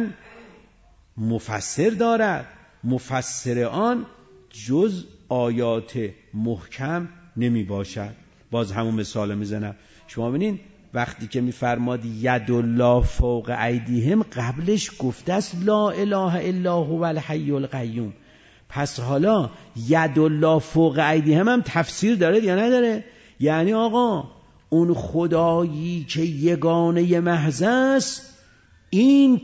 S1: مفسر دارد، مفسر آن جز آیات محکم نمی باشد. باز همون مثال میزنم، شما ببینید وقتی که میفرماد ید الله فوق ایدیهم قبلش گفته است لا اله الا هو الحی القیوم. پس حالا ید الله فوق ایدیهم هم تفسیر داره یا نداره؟ یعنی آقا اون خدایی که یگانه محض است، این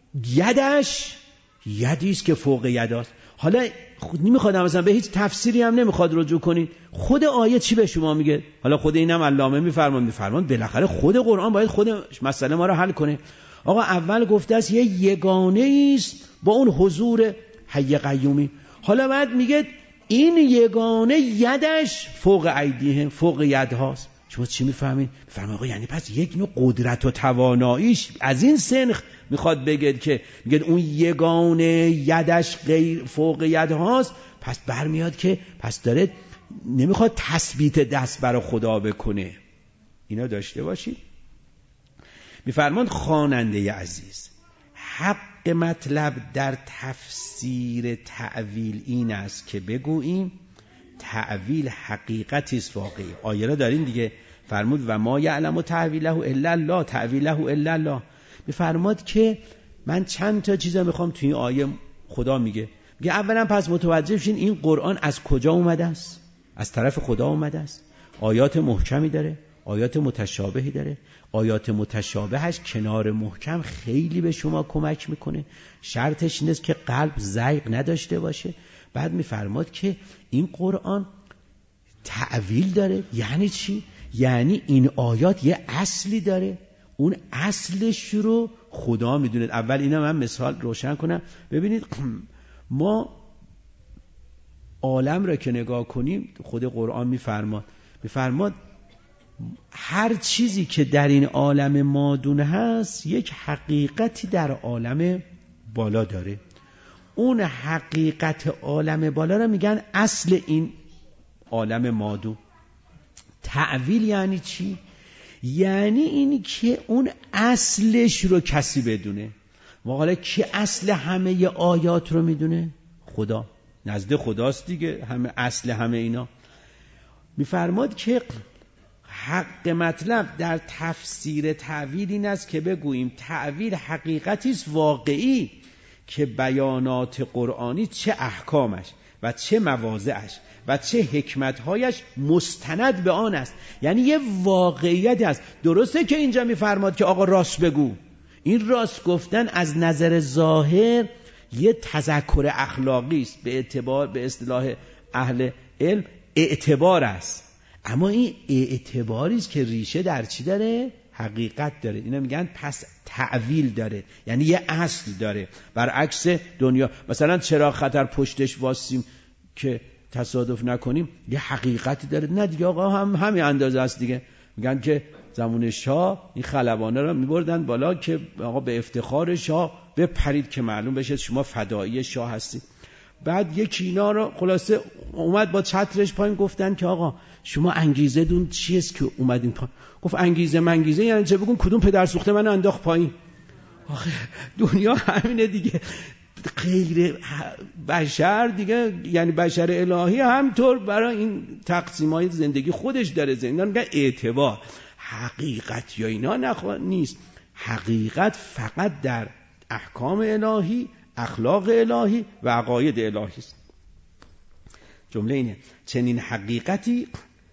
S1: یدش یدیست که فوق یداست. حالا نمیخواد مثلا به هیچ تفسیری هم نمیخواد رجوع کنید، خود آیه چی به شما میگه؟ حالا خود اینم علامه میفرمان بالاخره خود قرآن باید خود مسئله ما رو حل کنه. آقا اول گفته است یه یگانه است با اون حضور حی قیومی، حالا بعد میگه این یگانه یدش فوق ایدیهم، فوق یدهاست. شما چی میفهمید؟ میفهمید آقا یعنی پس یک نوع قدرت و تواناییش از این سنخ میخواد بگه که میگه اون یگانه یدش غیر فوق یدهاست، پس برمیاد که پس داره نمیخواد تثبیت دست برای خدا بکنه. اینا داشته باشید. میفرماند خواننده عزیز، حق مطلب در تفسیر تأویل این است که بگوییم تأویل حقیقتی است واقعی. آیه را دارین دیگه، فرمود و ما یعلم تأویله الا الله، تأویله الا الله. میفرماد که من چند تا چیزا میخوام توی این آیه خدا میگه اولا پس متوجه شین این قرآن از کجا اومده است؟ از طرف خدا اومده است. آیات محکمی داره، آیات متشابهی داره. آیات متشابهش کنار محکم خیلی به شما کمک میکنه. شرطش اینه که قلب زیغ نداشته باشه. بعد میفرماد که این قرآن تأویل داره. یعنی چی؟ یعنی این آیات یه اصلی داره، اون اصلش رو خدا میدونه. اول اینا من مثال روشن کنم. ببینید ما عالم را که نگاه کنیم، خود قرآن میفرماد هر چیزی که در این عالم مادون هست یک حقیقتی در عالم بالا داره. اون حقیقت عالم بالا را میگن اصل این عالم مادون. تأویل یعنی چی؟ یعنی اینی که اون اصلش رو کسی بدونه. حالا کی اصل همه آیات رو میدونه؟ خدا. نزد خداست دیگه همه اصل همه اینا. میفرماد که حق مطلب در تفسیر تأویل این است که بگوییم تأویل حقیقتی است واقعی که بیانات قرآنی چه احکامش و چه مواضعش و چه حکمتهایش مستند به آن است. یعنی یه واقعیت است. درسته که اینجا میفرماد که آقا راست بگو. این راست گفتن از نظر ظاهر یه تذکر اخلاقی است، به اصطلاح اهل علم اعتبار است، اما این اعتباری است که ریشه در چی داره؟ حقیقت داره. اینا میگن پس تعویل داره، یعنی یه اصل داره. برعکس دنیا مثلا چراغ خطر پشتش واسیم که تصادف نکنیم، یه حقیقتی داره. نه دیگه آقا همین اندازه است دیگه. میگن که زمان شاه این خلبانه رو میبردن بالا که آقا به افتخار شاه بپرید که معلوم بشه شما فدایی شاه هستید. بعد یکی اینا رو خلاصه اومد با چترش پایین، گفتن که آقا شما انگیزه دون چیست که اومدین پایین؟ گفت انگیزه منگیزه یعنی چه؟ بگون کدوم پدر سوخته منو انداخت پایین. آخه دنیا همینه دیگه، غیر بشر دیگه، یعنی بشر الهی همطور برای این تقسیمای زندگی خودش داره. زندگی میگن اعتبار، حقیقت یا اینا نیست. حقیقت فقط در احکام الهی، اخلاق الهی و عقاید الهی است. جمله اینه: چنین حقیقتی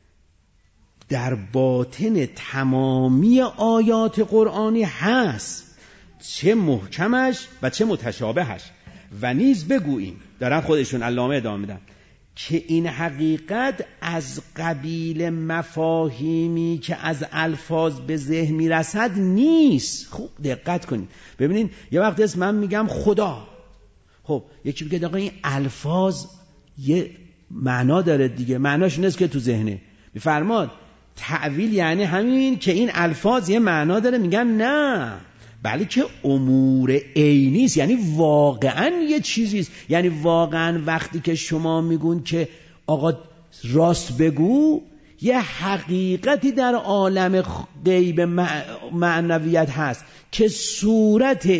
S1: در باطن تمامی آیات قرآنی هست، چه محکمش و چه متشابهش. و نیز بگوییم، دارن خودشون علامه ادامه میدن، که این حقیقت از قبیل مفاهیمی که از الفاظ به ذهن میرسد نیست. خوب دقت کنید ببینید، یه وقت است من میگم خدا، خب یکی میگه آقا این الفاظ یه معنا داره دیگه، معناش نیست که تو ذهنه. میفرماد تعویل یعنی همین که این الفاظ یه معنا داره. میگن نه، بلکه امور عینی است، یعنی واقعا یه چیزی است. یعنی واقعا وقتی که شما میگون که آقا راست بگو، یه حقیقتی در عالم غیب معنویت هست که صورت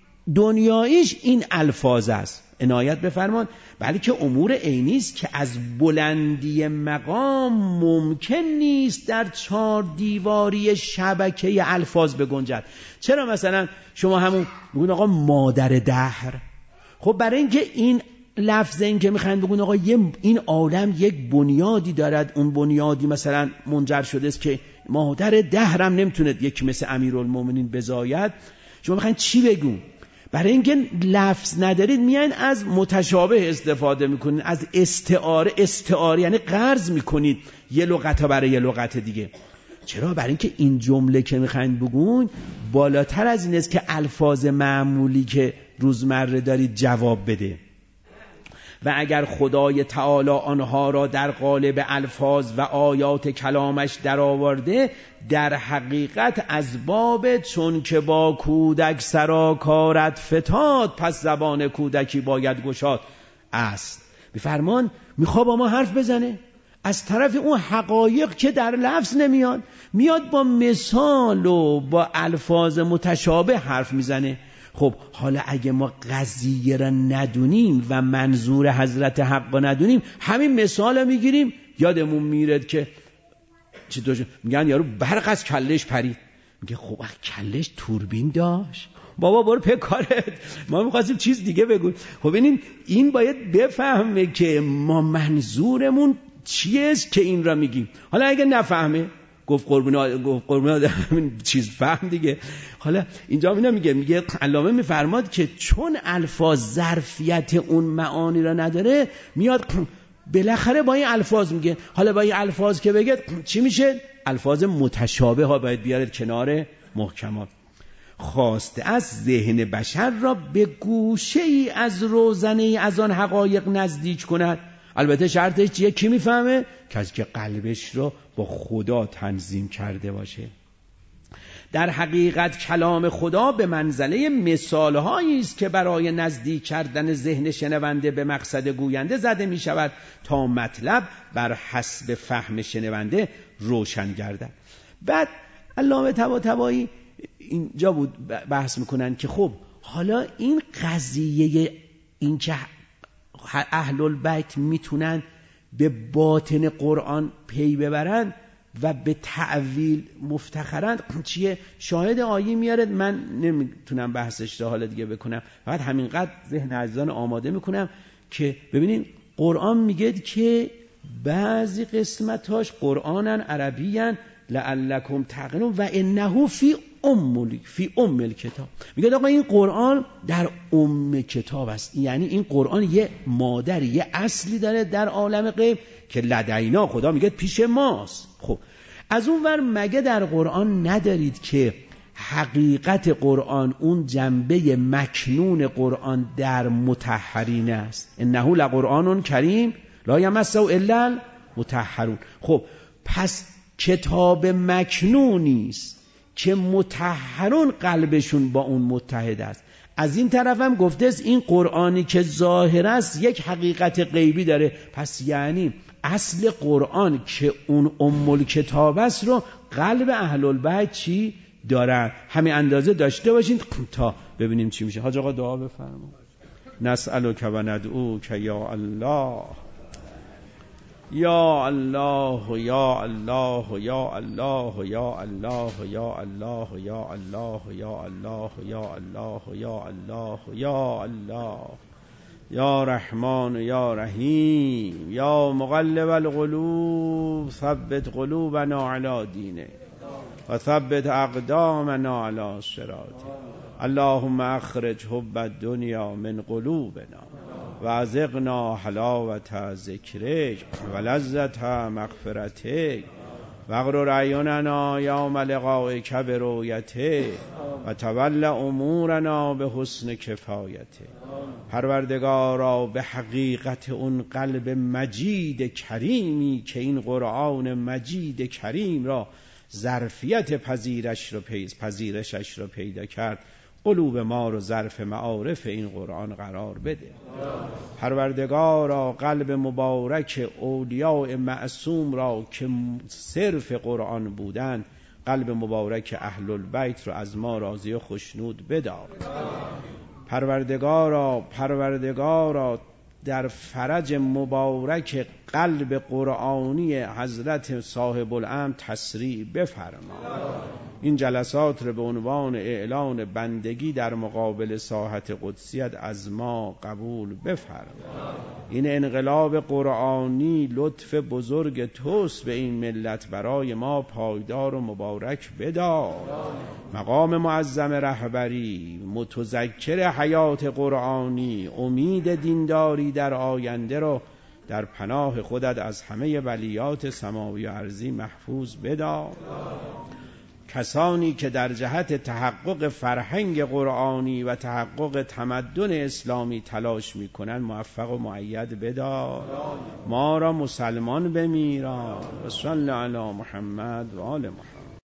S1: دنیاییش این الفاظ است. عنایت بفرمان، بلکه امور عینی است که از بلندی مقام ممکن نیست در 4 دیواری شبکه الفاظ بگنجد. چرا مثلا شما همون بگون آقا مادر دهر، خب برای اینکه این لفظ این که میخواین بگون آقا این عالم یک بنیادی دارد، اون بنیادی مثلا منجر شده است که مادر دهرم نمیتونه یکی مثل امیرالمومنین بزاید، شما میخواین چی بگون؟ برای اینکه لفظ ندارید میان از متشابه استفاده میکنید، از استعاره یعنی قرض میکنید یه لغت برای یه لغت دیگه. چرا؟ برای اینکه این جمله که میخواین بگون بالاتر از این است که الفاظ معمولی که روزمره دارید جواب بده. و اگر خدای تعالی آنها را در قالب الفاظ و آیات کلامش در آورده، در حقیقت از باب چون که با کودک سرا کارت فتاد، پس زبان کودکی باید گشاد است. میفرمان میخواد با ما حرف بزنه از طرف اون حقایق که در لفظ نمیاد، میاد با مثال و با الفاظ متشابه حرف میزنه. خب حالا اگه ما قضیه را ندونیم و منظور حضرت حق را ندونیم، همین مثال میگیریم یادمون میرد که میگن یارو برق از کلش پرید. میگه خب کلش توربین داشت، بابا برو پی کارت، ما میخواستیم چیز دیگه بگو. خب این باید بفهمه که ما منظورمون چیست که این را میگیم. حالا اگه نفهمه گفت قربونه همین چیز فهم دیگه. حالا اینجا میگه علامه میفرماد که چون الفاظ ظرفیت اون معانی را نداره، میاد بالاخره با این الفاظ میگه. حالا با این الفاظ که بگه چی میشه؟ الفاظ متشابه ها باید بیارد کنار محکمات. خواسته از ذهن بشر را به گوشه ای از روزنه ای از آن حقایق نزدیک کند. البته شرطش چیه؟ کی میفهمه؟ کسی که قلبش رو با خدا تنظیم کرده باشه. در حقیقت کلام خدا به منزله مثالهایی است که برای نزدیک کردن ذهن شنونده به مقصد گوینده زده می شود تا مطلب بر حسب فهم شنونده روشن گردد. بعد علامه طباطبایی اینجا بود بحث میکنن که خب حالا این قضیه این که اهل البیت میتونن به باطن قرآن پی ببرن و به تعویل مفتخرن چیه؟ شاهد آیه میارد، من نمیتونم بحثش را حالا دیگه بکنم، فقط همینقدر ذهن عزیزان آماده میکنم که ببینین قرآن میگه که بعضی قسمتاش قرآنن عربیان لعلکم تعقلون و انه فی ام الکتاب. میگه آقا این قرآن در ام کتاب است، یعنی این قرآن یه مادر، یه اصلی داره در عالم غیب که لدینا، خدا میگه پیش ماست. خب از اون ور مگه در قرآن ندارید که حقیقت قرآن، اون جنبه مکنون قرآن در مطهرین است؟ انه لقرآن کریم لا یمسه الا المطهرون. خب پس کتاب مکنونی است که مطهرون قلبشون با اون متحد است. از این طرف هم گفته است این قرآنی که ظاهر است یک حقیقت غیبی داره. پس یعنی اصل قرآن که اون ام الکتاب است رو قلب اهل البیت چی دارن؟ همین اندازه داشته باشین تا ببینیم چی میشه. حاج آقا دعا بفرما. نسألک و ندعوک یا الله یا الله یا الله یا الله یا الله یا الله یا الله یا الله یا الله یا الله یا الله یا رحمان یا رحیم یا مقلب القلوب ثبت قلوبنا علی دینه و ثبت اقدامنا علی صراطه. اللهم اخرج حب الدنیا من قلوبنا و ازقنا حلاوت ذکرک و لذت مغفرتک و اغرر اعیننا یوم لقائک برؤیتک و تول امورنا به حسن کفایتک. پروردگارا به حقیقت اون قلب مجید کریمی که این قرآن مجید کریم را ظرفیت پذیرشش رو پیدا کرد، قلوب ما رو ظرف معارف این قرآن قرار بده. پروردگارا قلب مبارک اولیاء معصوم را که صرف قرآن بودن، قلب مبارک اهل البیت رو از ما راضی و خوشنود بدار. پروردگارا در فرج مبارک قلب قرآنی حضرت صاحب الامر تسریع بفرما. این جلسات رو به عنوان اعلان بندگی در مقابل ساحت قدسیت از ما قبول بفرما. این انقلاب قرآنی لطف بزرگ توست به این ملت، برای ما پایدار و مبارک بدار. مقام معظم رهبری، متذکر حیات قرآنی، امید دینداری در آینده رو در پناه خودت از همه بلیات سماوی و ارضی محفوظ بدار. کسانی که در جهت تحقق فرهنگ قرآنی و تحقق تمدن اسلامی تلاش میکنن موفق و مؤید بدار. ما را مسلمان بمیران. و صلی علی محمد و آل محمد.